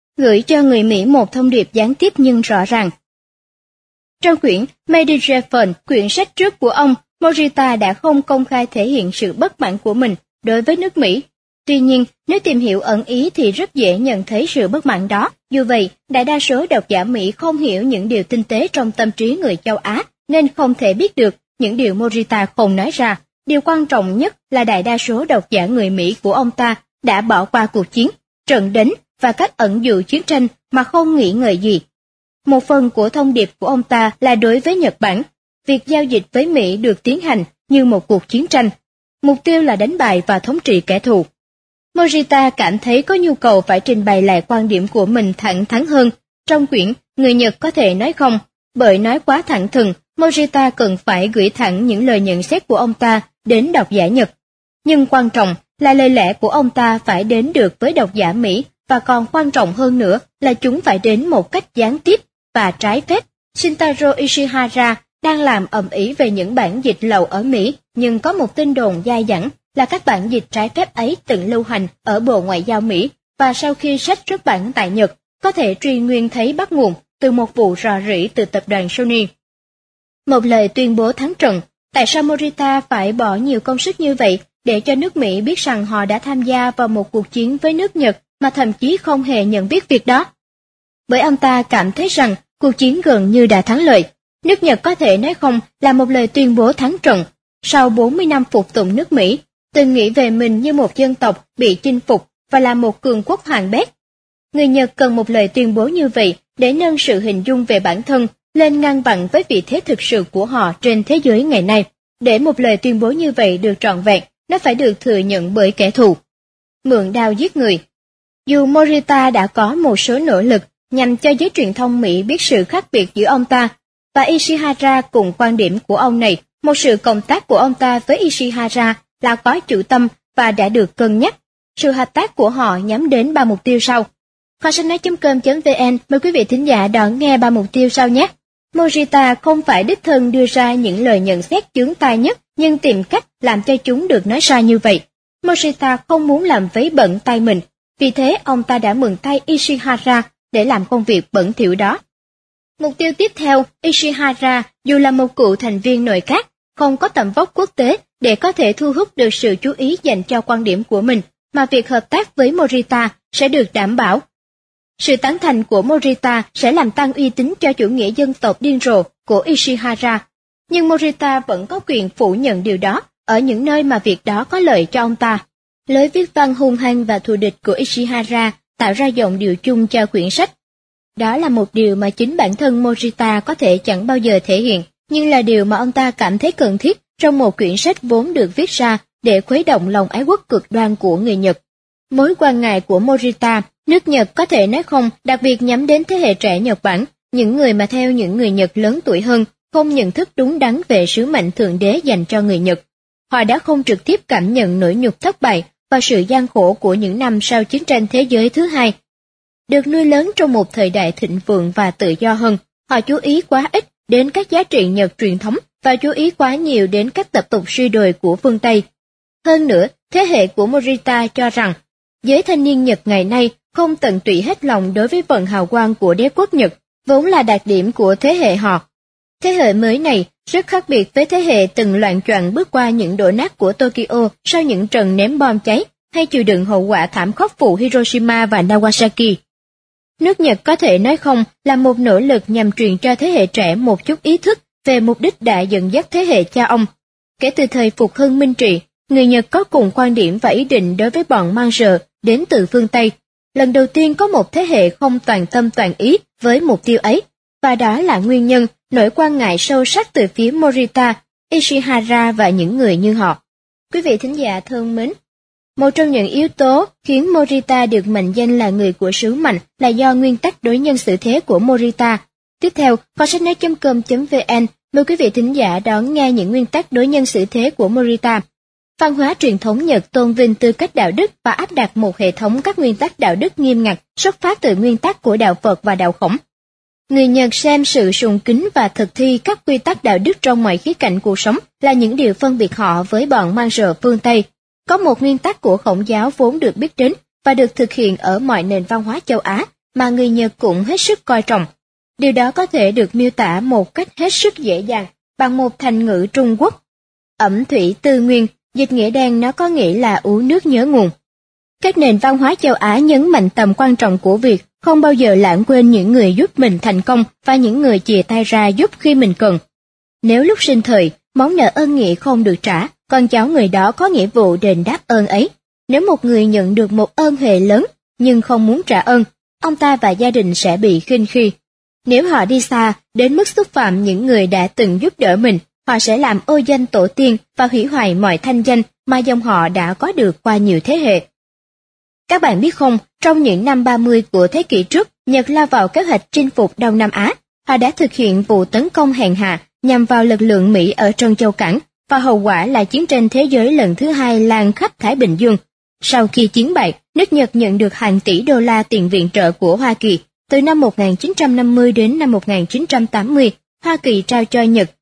gửi cho người Mỹ một thông điệp gián tiếp nhưng rõ ràng. Trong quyển Mediterranean, quyển sách trước của ông, Morita đã không công khai thể hiện sự bất mãn của mình đối với nước Mỹ. Tuy nhiên, nếu tìm hiểu ẩn ý thì rất dễ nhận thấy sự bất mãn đó. Dù vậy, đại đa số độc giả Mỹ không hiểu những điều tinh tế trong tâm trí người châu Á, nên không thể biết được những điều Morita không nói ra. Điều quan trọng nhất là đại đa số độc giả người Mỹ của ông ta đã bỏ qua cuộc chiến, trận đánh và cách ẩn dụ chiến tranh mà không nghĩ ngợi gì. Một phần của thông điệp của ông ta là đối với Nhật Bản, việc giao dịch với Mỹ được tiến hành như một cuộc chiến tranh. Mục tiêu là đánh bại và thống trị kẻ thù. Morita cảm thấy có nhu cầu phải trình bày lại quan điểm của mình thẳng thắn hơn. Trong quyển Người Nhật có thể nói không, bởi nói quá thẳng thừng, Morita cần phải gửi thẳng những lời nhận xét của ông ta đến độc giả Nhật. Nhưng quan trọng là lời lẽ của ông ta phải đến được với độc giả Mỹ, và còn quan trọng hơn nữa là chúng phải đến một cách gián tiếp và trái phép. Shintaro Ishihara đang làm ầm ĩ về những bản dịch lậu ở Mỹ, nhưng có một tin đồn dai dẳng là các bản dịch trái phép ấy từng lưu hành ở Bộ Ngoại giao Mỹ, và sau khi sách xuất bản tại Nhật, có thể truy nguyên thấy bắt nguồn từ một vụ rò rỉ từ tập đoàn Sony. Một lời tuyên bố thắng trận. Tại sao Morita phải bỏ nhiều công sức như vậy để cho nước Mỹ biết rằng họ đã tham gia vào một cuộc chiến với nước Nhật mà thậm chí không hề nhận biết việc đó? Bởi ông ta cảm thấy rằng cuộc chiến gần như đã thắng lợi. Nước Nhật có thể nói không là một lời tuyên bố thắng trận. Sau 40 năm phục tùng nước Mỹ, từng nghĩ về mình như một dân tộc bị chinh phục và là một cường quốc hoàng bét. Người Nhật cần một lời tuyên bố như vậy để nâng sự hình dung về bản thân lên ngang bằng với vị thế thực sự của họ trên thế giới ngày nay. Để một lời tuyên bố như vậy được trọn vẹn, nó phải được thừa nhận bởi kẻ thù. Mượn đao giết người. Dù Morita đã có một số nỗ lực nhằm cho giới truyền thông Mỹ biết sự khác biệt giữa ông ta và Ishihara cùng quan điểm của ông này, một sự cộng tác của ông ta với Ishihara là có chủ tâm và đã được cân nhắc. Sự hợp tác của họ nhắm đến 3 mục tiêu sau. Kho sách nói.com.vn mời quý vị thính giả đón nghe 3 mục tiêu sau nhé. Morita không phải đích thân đưa ra những lời nhận xét chướng tai nhất, nhưng tìm cách làm cho chúng được nói ra như vậy. Morita không muốn làm vấy bẩn tay mình, vì thế ông ta đã mượn tay Ishihara để làm công việc bẩn thỉu đó. Mục tiêu tiếp theo, Ishihara dù là một cựu thành viên nội các, không có tầm vóc quốc tế để có thể thu hút được sự chú ý dành cho quan điểm của mình, mà việc hợp tác với Morita sẽ được đảm bảo. Sự tán thành của Morita sẽ làm tăng uy tín cho chủ nghĩa dân tộc điên rồ của Ishihara, nhưng Morita vẫn có quyền phủ nhận điều đó ở những nơi mà việc đó có lợi cho ông ta. Lối viết văn hung hăng và thù địch của Ishihara tạo ra giọng điệu chung cho quyển sách. Đó là một điều mà chính bản thân Morita có thể chẳng bao giờ thể hiện, nhưng là điều mà ông ta cảm thấy cần thiết trong một quyển sách vốn được viết ra để khuấy động lòng ái quốc cực đoan của người Nhật. Mối quan ngại của Morita, nước Nhật có thể nói không, đặc biệt nhắm đến thế hệ trẻ Nhật Bản, những người mà theo những người Nhật lớn tuổi hơn, không nhận thức đúng đắn về sứ mệnh thượng đế dành cho người Nhật. Họ đã không trực tiếp cảm nhận nỗi nhục thất bại và sự gian khổ của những năm sau chiến tranh thế giới thứ hai. Được nuôi lớn trong một thời đại thịnh vượng và tự do hơn, họ chú ý quá ít đến các giá trị Nhật truyền thống và chú ý quá nhiều đến các tập tục suy đồi của phương Tây. Hơn nữa, thế hệ của Morita cho rằng, giới thanh niên Nhật ngày nay không tận tụy hết lòng đối với vận hào quang của đế quốc Nhật, vốn là đặc điểm của thế hệ họ. Thế hệ mới này rất khác biệt với thế hệ từng loạng choạng bước qua những đổ nát của Tokyo sau những trận ném bom cháy, hay chịu đựng hậu quả thảm khốc vụ Hiroshima và Nagasaki. Nước Nhật có thể nói không là một nỗ lực nhằm truyền cho thế hệ trẻ một chút ý thức về mục đích đã dẫn dắt thế hệ cha ông. Kể từ thời phục hưng Minh trị, người Nhật có cùng quan điểm và ý định đối với bọn mang rợ đến từ phương Tây. Lần đầu tiên có một thế hệ không toàn tâm toàn ý với mục tiêu ấy, và đó là nguyên nhân nỗi quan ngại sâu sắc từ phía Morita, Ishihara và những người như họ. Quý vị thính giả thân mến, một trong những yếu tố khiến Morita được mệnh danh là người của sứ mệnh là do nguyên tắc đối nhân xử thế của Morita. Tiếp theo, kho sách nói.com.vn mời quý vị thính giả đón nghe những nguyên tắc đối nhân xử thế của Morita. Văn hóa truyền thống Nhật tôn vinh tư cách đạo đức và áp đặt một hệ thống các nguyên tắc đạo đức nghiêm ngặt xuất phát từ nguyên tắc của đạo Phật và đạo Khổng. Người Nhật xem sự sùng kính và thực thi các quy tắc đạo đức trong mọi khía cạnh cuộc sống là những điều phân biệt họ với bọn mang rợ phương Tây. Có một nguyên tắc của Khổng giáo vốn được biết đến và được thực hiện ở mọi nền văn hóa châu Á, mà người Nhật cũng hết sức coi trọng. Điều đó có thể được miêu tả một cách hết sức dễ dàng bằng một thành ngữ Trung Quốc. Ẩm thủy tư nguyên, dịch nghĩa đen nó có nghĩa là uống nước nhớ nguồn. Các nền văn hóa châu Á nhấn mạnh tầm quan trọng của việc không bao giờ lãng quên những người giúp mình thành công và những người chìa tay ra giúp khi mình cần. Nếu lúc sinh thời, món nợ ơn nghĩa không được trả, con cháu người đó có nghĩa vụ đền đáp ơn ấy. Nếu một người nhận được một ơn huệ lớn nhưng không muốn trả ơn, ông ta và gia đình sẽ bị khinh khi. Nếu họ đi xa đến mức xúc phạm những người đã từng giúp đỡ mình, họ sẽ làm ô danh tổ tiên và hủy hoại mọi thanh danh mà dòng họ đã có được qua nhiều thế hệ. Các bạn biết không, trong những năm 30 của thế kỷ trước, Nhật lao vào kế hoạch chinh phục Đông Nam Á. Họ đã thực hiện vụ tấn công hèn hạ nhằm vào lực lượng Mỹ ở Trân Châu Cảng, và hậu quả là chiến tranh thế giới lần thứ hai lan khắp Thái Bình Dương. Sau khi chiến bại, nước Nhật nhận được hàng tỷ đô la tiền viện trợ của Hoa Kỳ. Từ năm 1950 đến năm 1980, Hoa Kỳ trao cho Nhật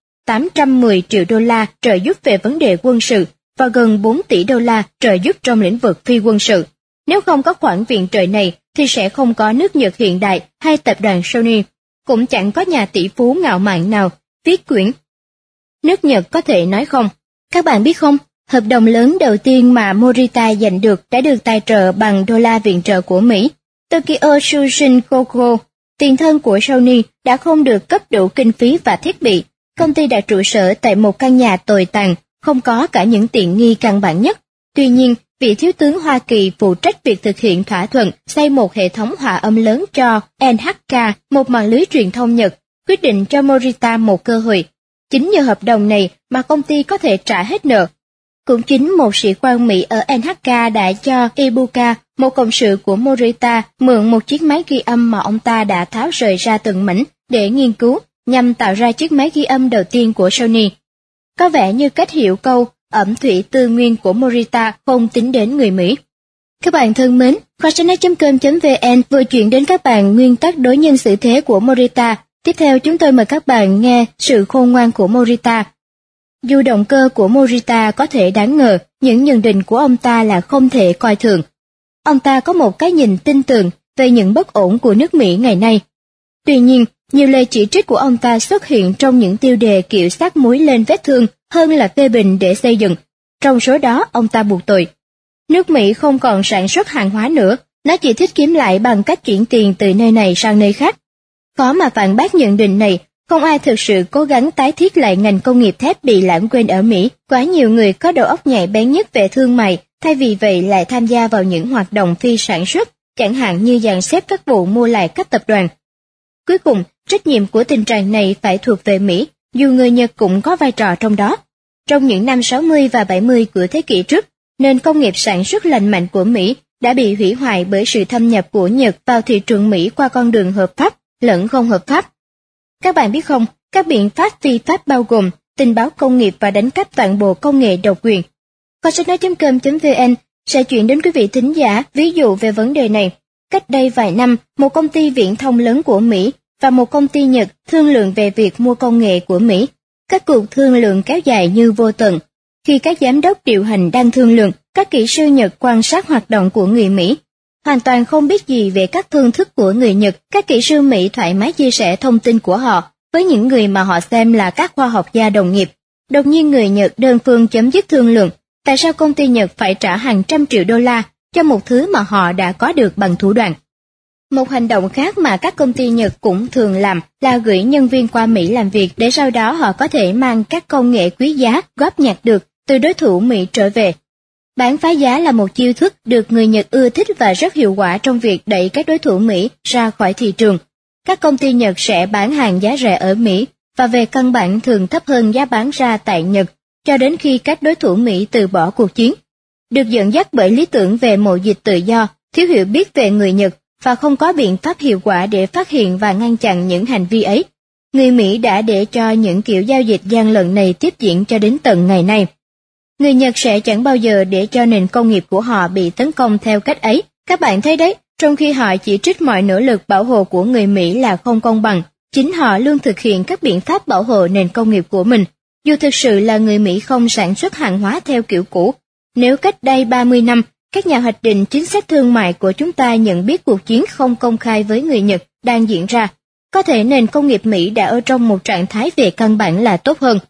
810 triệu đô la trợ giúp về vấn đề quân sự và gần 4 tỷ đô la trợ giúp trong lĩnh vực phi quân sự. Nếu không có khoản viện trợ này thì sẽ không có nước Nhật hiện đại hay tập đoàn Sony, cũng chẳng có nhà tỷ phú ngạo mạn nào viết quyển "Nước Nhật có thể nói không". Các bạn biết không, hợp đồng lớn đầu tiên mà Morita giành được đã được tài trợ bằng đô la viện trợ của Mỹ. Tokyo Shushin Koko, tiền thân của Sony, đã không được cấp đủ kinh phí và thiết bị. Công ty đã trụ sở tại một căn nhà tồi tàn, không có cả những tiện nghi căn bản nhất. Tuy nhiên, vị thiếu tướng Hoa Kỳ phụ trách việc thực hiện thỏa thuận xây một hệ thống hòa âm lớn cho NHK, một mạng lưới truyền thông Nhật, quyết định cho Morita một cơ hội. Chính nhờ hợp đồng này mà công ty có thể trả hết nợ. Cũng chính một sĩ quan Mỹ ở NHK đã cho Ibuka, một cộng sự của Morita, mượn một chiếc máy ghi âm mà ông ta đã tháo rời ra từng mảnh để nghiên cứu, nhằm tạo ra chiếc máy ghi âm đầu tiên của Sony. Có vẻ như cách hiểu câu ẩm thủy tư nguyên của Morita không tính đến người Mỹ. Các bạn thân mến, khoa sách.com.vn vừa chuyển đến các bạn nguyên tắc đối nhân xử thế của Morita. Tiếp theo chúng tôi mời các bạn nghe sự khôn ngoan của Morita. Dù động cơ của Morita có thể đáng ngờ, những nhận định của ông ta là không thể coi thường. Ông ta có một cái nhìn tin tưởng về những bất ổn của nước Mỹ ngày nay. Tuy nhiên, nhiều lời chỉ trích của ông ta xuất hiện trong những tiêu đề kiểu sát muối lên vết thương hơn là phê bình để xây dựng. Trong số đó, ông ta buộc tội. Nước Mỹ không còn sản xuất hàng hóa nữa, nó chỉ thích kiếm lại bằng cách chuyển tiền từ nơi này sang nơi khác. Khó mà phản bác nhận định này, không ai thực sự cố gắng tái thiết lại ngành công nghiệp thép bị lãng quên ở Mỹ. Quá nhiều người có đầu óc nhạy bén nhất về thương mại, thay vì vậy lại tham gia vào những hoạt động phi sản xuất, chẳng hạn như dàn xếp các vụ mua lại các tập đoàn. Cuối cùng, trách nhiệm của tình trạng này phải thuộc về Mỹ, dù người Nhật cũng có vai trò trong đó. Trong những năm 60 và 70 của thế kỷ trước, nền công nghiệp sản xuất lành mạnh của Mỹ đã bị hủy hoại bởi sự thâm nhập của Nhật vào thị trường Mỹ qua con đường hợp pháp lẫn không hợp pháp. Các bạn biết không, các biện pháp phi pháp bao gồm tình báo công nghiệp và đánh cắp toàn bộ công nghệ độc quyền. Kho sách nói.com.vn sẽ chuyển đến quý vị thính giả ví dụ về vấn đề này. Cách đây vài năm, một công ty viễn thông lớn của Mỹ và một công ty Nhật thương lượng về việc mua công nghệ của Mỹ. Các cuộc thương lượng kéo dài như vô tận. Khi các giám đốc điều hành đang thương lượng, các kỹ sư Nhật quan sát hoạt động của người Mỹ. Hoàn toàn không biết gì về các phương thức của người Nhật, các kỹ sư Mỹ thoải mái chia sẻ thông tin của họ với những người mà họ xem là các khoa học gia đồng nghiệp. Đột nhiên người Nhật đơn phương chấm dứt thương lượng. Tại sao công ty Nhật phải trả hàng trăm triệu đô la cho một thứ mà họ đã có được bằng thủ đoạn? Một hành động khác mà các công ty Nhật cũng thường làm là gửi nhân viên qua Mỹ làm việc để sau đó họ có thể mang các công nghệ quý giá góp nhặt được từ đối thủ Mỹ trở về. Bán phá giá là một chiêu thức được người Nhật ưa thích và rất hiệu quả trong việc đẩy các đối thủ Mỹ ra khỏi thị trường. Các công ty Nhật sẽ bán hàng giá rẻ ở Mỹ và về căn bản thường thấp hơn giá bán ra tại Nhật, cho đến khi các đối thủ Mỹ từ bỏ cuộc chiến. Được dẫn dắt bởi lý tưởng về mậu dịch tự do, thiếu hiểu biết về người Nhật và không có biện pháp hiệu quả để phát hiện và ngăn chặn những hành vi ấy, người Mỹ đã để cho những kiểu giao dịch gian lận này tiếp diễn cho đến tận ngày nay. Người Nhật sẽ chẳng bao giờ để cho nền công nghiệp của họ bị tấn công theo cách ấy. Các bạn thấy đấy, trong khi họ chỉ trích mọi nỗ lực bảo hộ của người Mỹ là không công bằng, chính họ luôn thực hiện các biện pháp bảo hộ nền công nghiệp của mình. Dù thực sự là người Mỹ không sản xuất hàng hóa theo kiểu cũ. Nếu cách đây 30 năm, các nhà hoạch định chính sách thương mại của chúng ta nhận biết cuộc chiến không công khai với người Nhật đang diễn ra. Có thể nền công nghiệp Mỹ đã ở trong một trạng thái về căn bản là tốt hơn.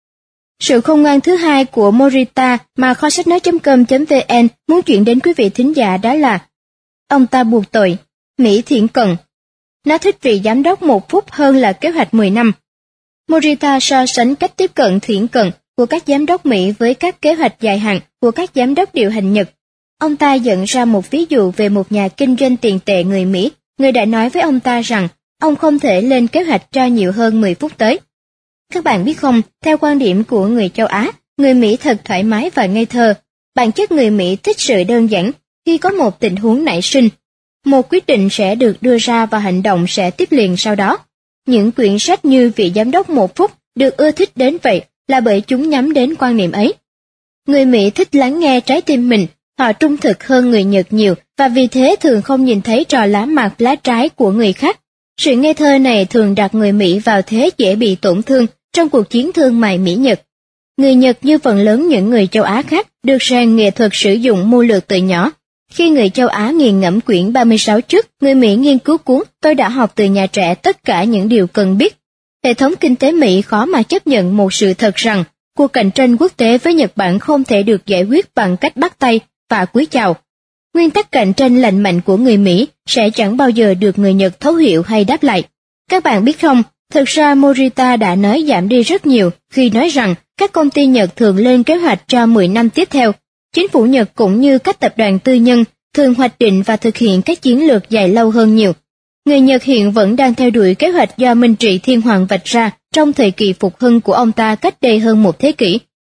Sự khôn ngoan thứ hai của Morita mà kho sách nói.com.vn muốn chuyển đến quý vị thính giả đó là ông ta buộc tội, Mỹ thiển cận. Nó thích vị giám đốc 1 phút hơn là kế hoạch 10 năm. Morita so sánh cách tiếp cận thiển cận của các giám đốc Mỹ với các kế hoạch dài hạn của các giám đốc điều hành Nhật. Ông ta dẫn ra một ví dụ về một nhà kinh doanh tiền tệ người Mỹ, người đã nói với ông ta rằng ông không thể lên kế hoạch cho nhiều hơn 10 phút tới. Các bạn biết không, theo quan điểm của người châu Á, người Mỹ thật thoải mái và ngây thơ. Bản chất người Mỹ thích sự đơn giản. Khi có một tình huống nảy sinh, một quyết định sẽ được đưa ra và hành động sẽ tiếp liền sau đó. Những quyển sách như Vị Giám đốc 1 phút được ưa thích đến vậy là bởi chúng nhắm đến quan niệm ấy. Người Mỹ thích lắng nghe trái tim mình, họ trung thực hơn người Nhật nhiều và vì thế thường không nhìn thấy trò lá mặt lá trái của người khác. Sự ngây thơ này thường đặt người Mỹ vào thế dễ bị tổn thương trong cuộc chiến thương mại Mỹ-Nhật. Người Nhật như phần lớn những người châu Á khác được rèn nghệ thuật sử dụng mưu lược từ nhỏ. Khi người châu Á nghiền ngẫm quyển 36 trước, người Mỹ nghiên cứu cuốn Tôi đã học từ nhà trẻ tất cả những điều cần biết. Hệ thống kinh tế Mỹ khó mà chấp nhận một sự thật rằng cuộc cạnh tranh quốc tế với Nhật Bản không thể được giải quyết bằng cách bắt tay và cúi chào. Nguyên tắc cạnh tranh lành mạnh của người Mỹ sẽ chẳng bao giờ được người Nhật thấu hiểu hay đáp lại. Các bạn biết không, thực ra Morita đã nói giảm đi rất nhiều khi nói rằng các công ty Nhật thường lên kế hoạch cho 10 năm tiếp theo. Chính phủ Nhật cũng như các tập đoàn tư nhân thường hoạch định và thực hiện các chiến lược dài lâu hơn nhiều. Người Nhật hiện vẫn đang theo đuổi kế hoạch do Minh Trị Thiên Hoàng vạch ra trong thời kỳ phục hưng của ông ta cách đây hơn một thế kỷ.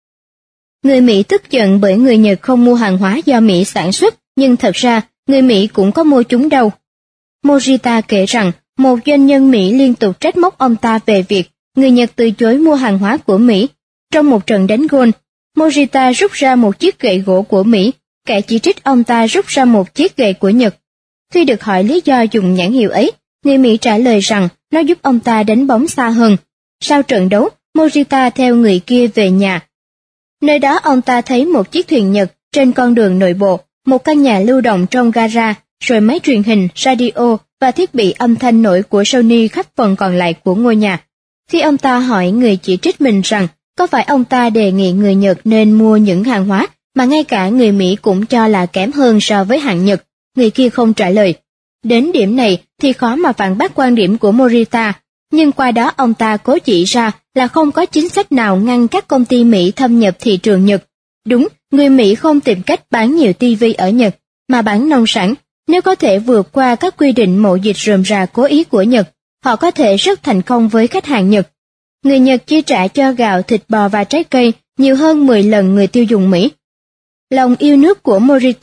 Người Mỹ tức giận bởi người Nhật không mua hàng hóa do Mỹ sản xuất, nhưng thật ra người Mỹ cũng có mua chúng đâu. Morita kể rằng một doanh nhân Mỹ liên tục trách móc ông ta về việc người Nhật từ chối mua hàng hóa của Mỹ. Trong một trận đánh golf, Morita rút ra một chiếc gậy gỗ của Mỹ, kẻ chỉ trích ông ta rút ra một chiếc gậy của Nhật. Khi được hỏi lý do dùng nhãn hiệu ấy, người Mỹ trả lời rằng nó giúp ông ta đánh bóng xa hơn. Sau trận đấu, Morita theo người kia về nhà. Nơi đó ông ta thấy một chiếc thuyền Nhật trên con đường nội bộ, một căn nhà lưu động trong gara, rồi máy truyền hình, radio và thiết bị âm thanh nổi của Sony khắp phần còn lại của ngôi nhà. Khi ông ta hỏi người chỉ trích mình rằng có phải ông ta đề nghị người Nhật nên mua những hàng hóa mà ngay cả người Mỹ cũng cho là kém hơn so với hàng Nhật, người kia không trả lời. Đến điểm này thì khó mà phản bác quan điểm của Morita, nhưng qua đó ông ta cố chỉ ra là không có chính sách nào ngăn các công ty Mỹ thâm nhập thị trường Nhật. Đúng, người Mỹ không tìm cách bán nhiều TV ở Nhật, mà bán nông sản. Nếu có thể vượt qua các quy định mậu dịch rườm rà cố ý của Nhật, họ có thể rất thành công với khách hàng Nhật. Người Nhật chi trả cho gạo, thịt bò và trái cây nhiều hơn 10 lần người tiêu dùng Mỹ. Lòng yêu nước của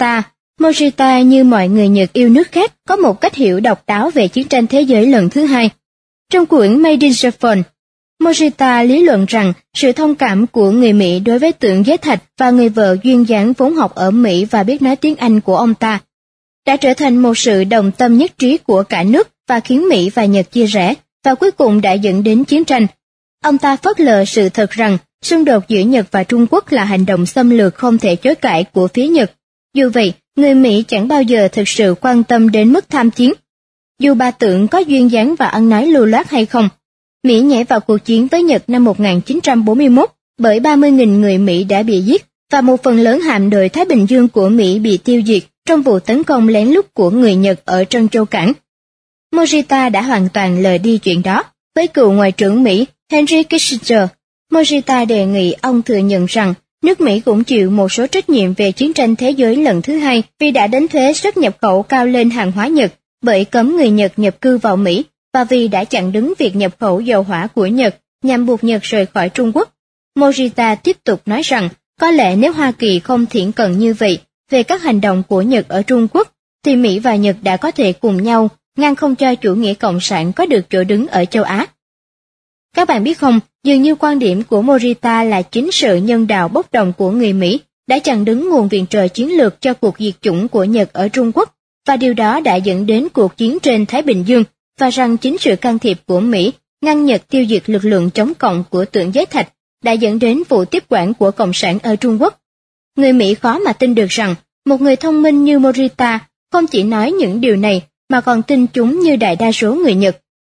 Morita như mọi người Nhật yêu nước khác có một cách hiểu độc đáo về chiến tranh thế giới lần thứ hai. Trong quyển Made in Japan, Morita lý luận rằng sự thông cảm của người Mỹ đối với tượng Giới Thạch và người vợ duyên dáng vốn học ở Mỹ và biết nói tiếng Anh của ông ta đã trở thành một sự đồng tâm nhất trí của cả nước và khiến Mỹ và Nhật chia rẽ, và cuối cùng đã dẫn đến chiến tranh. Ông ta phớt lờ sự thật rằng xung đột giữa Nhật và Trung Quốc là hành động xâm lược không thể chối cãi của phía Nhật. Dù vậy, người Mỹ chẳng bao giờ thực sự quan tâm đến mức tham chiến. Dù bà tượng có duyên dáng và ăn nói lưu loát hay không, Mỹ nhảy vào cuộc chiến với Nhật năm 1941 bởi 30.000 người Mỹ đã bị giết và một phần lớn hạm đội Thái Bình Dương của Mỹ bị tiêu diệt trong vụ tấn công lén lút của người Nhật ở Trân Châu Cảng. Morita đã hoàn toàn lờ đi chuyện đó. Với cựu Ngoại trưởng Mỹ Henry Kissinger, Morita đề nghị ông thừa nhận rằng nước Mỹ cũng chịu một số trách nhiệm về chiến tranh thế giới lần thứ hai vì đã đánh thuế xuất nhập khẩu cao lên hàng hóa Nhật bởi cấm người Nhật nhập cư vào Mỹ và vì đã chặn đứng việc nhập khẩu dầu hỏa của Nhật nhằm buộc Nhật rời khỏi Trung Quốc. Morita tiếp tục nói rằng có lẽ nếu Hoa Kỳ không thiển cận như vậy về các hành động của Nhật ở Trung Quốc, thì Mỹ và Nhật đã có thể cùng nhau ngăn không cho chủ nghĩa cộng sản có được chỗ đứng ở châu Á. Các bạn biết không, dường như quan điểm của Morita là chính sự nhân đạo bốc đồng của người Mỹ đã chặn đứng nguồn viện trợ chiến lược cho cuộc diệt chủng của Nhật ở Trung Quốc, và điều đó đã dẫn đến cuộc chiến trên Thái Bình Dương, và rằng chính sự can thiệp của Mỹ ngăn Nhật tiêu diệt lực lượng chống cộng của tượng Giới Thạch đã dẫn đến vụ tiếp quản của Cộng sản ở Trung Quốc. Người Mỹ khó mà tin được rằng Một người thông minh như Morita không chỉ nói những điều này mà còn tin chúng như đại đa số người Nhật.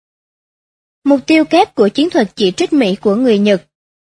Mục tiêu kép của chiến thuật chỉ trích Mỹ của người Nhật.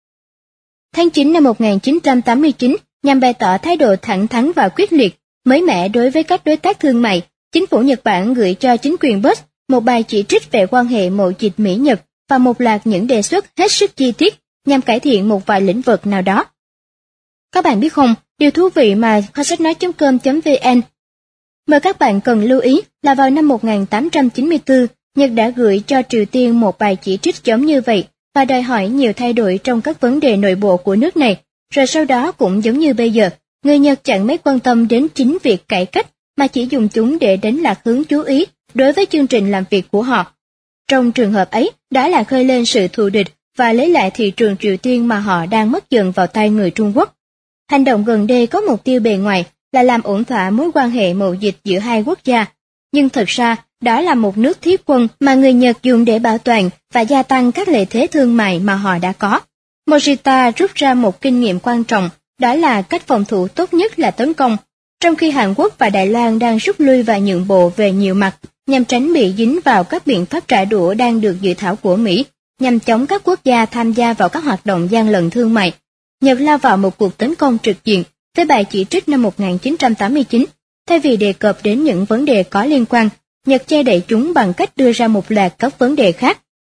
Tháng 9 năm 1989, nhằm bày tỏ thái độ thẳng thắn và quyết liệt, mới mẻ đối với các đối tác thương mại, chính phủ Nhật Bản gửi cho chính quyền Bush một bài chỉ trích về quan hệ mậu dịch Mỹ-Nhật và một loạt những đề xuất hết sức chi tiết nhằm cải thiện một vài lĩnh vực nào đó. Các bạn biết không, điều thú vị mà kho sách nói.com.vn mời các bạn cần lưu ý là vào năm 1894, Nhật đã gửi cho Triều Tiên một bài chỉ trích giống như vậy và đòi hỏi nhiều thay đổi trong các vấn đề nội bộ của nước này. Rồi sau đó cũng giống như bây giờ, người Nhật chẳng mấy quan tâm đến chính việc cải cách mà chỉ dùng chúng để đánh lạc hướng chú ý đối với chương trình làm việc của họ. Trong trường hợp ấy, đó là khơi lên sự thù địch và lấy lại thị trường Triều Tiên mà họ đang mất dần vào tay người Trung Quốc. Hành động gần đây có mục tiêu bề ngoài là làm ổn thỏa mối quan hệ mậu dịch giữa hai quốc gia, nhưng thật ra đó là một nước thiết quân mà người Nhật dùng để bảo toàn và gia tăng các lợi thế thương mại mà họ đã có. Morita rút ra một kinh nghiệm quan trọng, đó là cách phòng thủ tốt nhất là tấn công, trong khi Hàn Quốc và Đài Loan đang rút lui và nhượng bộ về nhiều mặt, nhằm tránh bị dính vào các biện pháp trả đũa đang được dự thảo của Mỹ, nhằm chống các quốc gia tham gia vào các hoạt động gian lận thương mại. Nhật lao vào một cuộc tấn công trực diện với bài chỉ trích năm 1989. Thay vì đề cập đến những vấn đề có liên quan, Nhật che đậy chúng bằng cách đưa ra một loạt các vấn đề khác.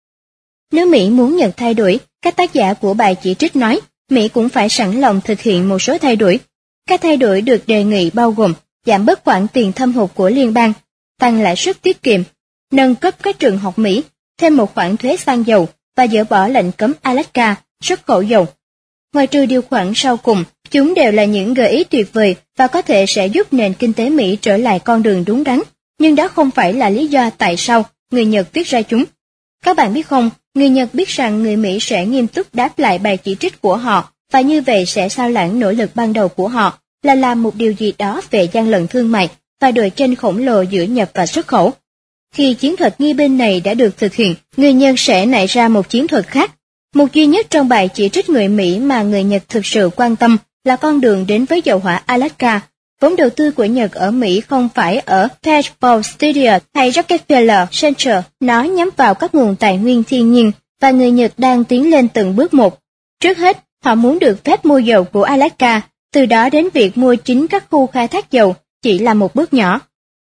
Nếu Mỹ muốn Nhật thay đổi, các tác giả của bài chỉ trích nói, Mỹ cũng phải sẵn lòng thực hiện một số thay đổi. Các thay đổi được đề nghị bao gồm giảm bớt khoản tiền thâm hụt của liên bang, tăng lãi suất tiết kiệm, nâng cấp các trường học Mỹ, thêm một khoản thuế xăng dầu và dỡ bỏ lệnh cấm Alaska xuất khẩu dầu. Ngoài trừ điều khoản sau cùng, chúng đều là những gợi ý tuyệt vời và có thể sẽ giúp nền kinh tế Mỹ trở lại con đường đúng đắn, nhưng đó không phải là lý do tại sao người Nhật viết ra chúng. Các bạn biết không, người Nhật biết rằng người Mỹ sẽ nghiêm túc đáp lại bài chỉ trích của họ, và như vậy sẽ sao lãng nỗ lực ban đầu của họ là làm một điều gì đó về gian lận thương mại và đội tranh khổng lồ giữa nhập và xuất khẩu. Khi chiến thuật nghi binh này đã được thực hiện, người Nhật sẽ nảy ra một chiến thuật khác. Một duy nhất trong bài chỉ trích người Mỹ mà người Nhật thực sự quan tâm là con đường đến với dầu hỏa Alaska. Vốn đầu tư của Nhật ở Mỹ không phải ở Pagefield Studio hay Rockefeller Center, nó nhắm vào các nguồn tài nguyên thiên nhiên và người Nhật đang tiến lên từng bước một. Trước hết, họ muốn được phép mua dầu của Alaska, từ đó đến việc mua chính các khu khai thác dầu chỉ là một bước nhỏ.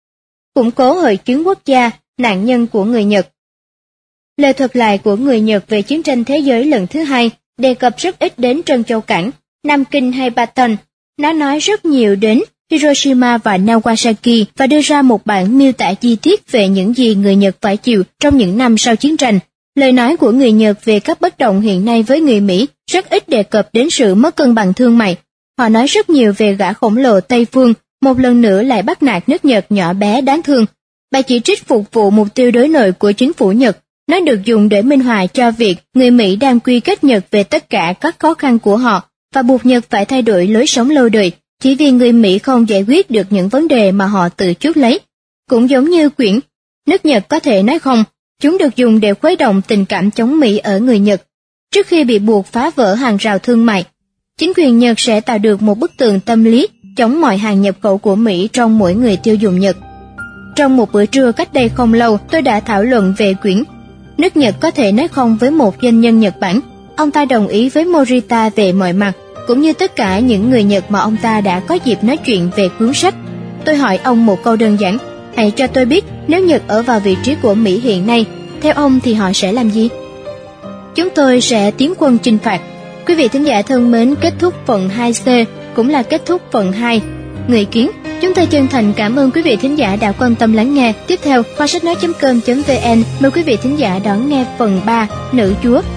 Củng cố hội chứng quốc gia, nạn nhân của người Nhật. Lời thuật lại của người Nhật về chiến tranh thế giới lần thứ hai đề cập rất ít đến Trân Châu Cảng, Nam Kinh hay Baton. Nó nói rất nhiều đến Hiroshima và Nagasaki và đưa ra một bản miêu tả chi tiết về những gì người Nhật phải chịu trong những năm sau chiến tranh. Lời nói của người Nhật về các bất đồng hiện nay với người Mỹ rất ít đề cập đến sự mất cân bằng thương mại. Họ nói rất nhiều về gã khổng lồ Tây Phương, một lần nữa lại bắt nạt nước Nhật nhỏ bé đáng thương. Bài chỉ trích phục vụ mục tiêu đối nội của chính phủ Nhật. Nó được dùng để minh họa cho việc người Mỹ đang quy kết Nhật về tất cả các khó khăn của họ và buộc Nhật phải thay đổi lối sống lâu đời, chỉ vì người Mỹ không giải quyết được những vấn đề mà họ tự chuốc lấy. Cũng giống như quyển Nước Nhật có thể nói không, chúng được dùng để khuấy động tình cảm chống Mỹ ở người Nhật. Trước khi bị buộc phá vỡ hàng rào thương mại, chính quyền Nhật sẽ tạo được một bức tường tâm lý chống mọi hàng nhập khẩu của Mỹ trong mỗi người tiêu dùng Nhật. Trong một bữa trưa cách đây không lâu, tôi đã thảo luận về quyển Nước Nhật có thể nói không với một doanh nhân Nhật Bản. Ông ta đồng ý với Morita về mọi mặt, cũng như tất cả những người Nhật mà ông ta đã có dịp nói chuyện về cuốn sách. Tôi hỏi ông một câu đơn giản, hãy cho tôi biết nếu Nhật ở vào vị trí của Mỹ hiện nay, theo ông thì họ sẽ làm gì? Chúng tôi sẽ tiến quân chinh phạt. Quý vị thính giả thân mến, kết thúc phần 2C cũng là kết thúc phần 2. Người Kiến, chúng tôi chân thành cảm ơn quý vị thính giả đã quan tâm lắng nghe. Tiếp theo, kho sách nói.com.vn mời quý vị thính giả đón nghe phần 3, Nữ Chúa.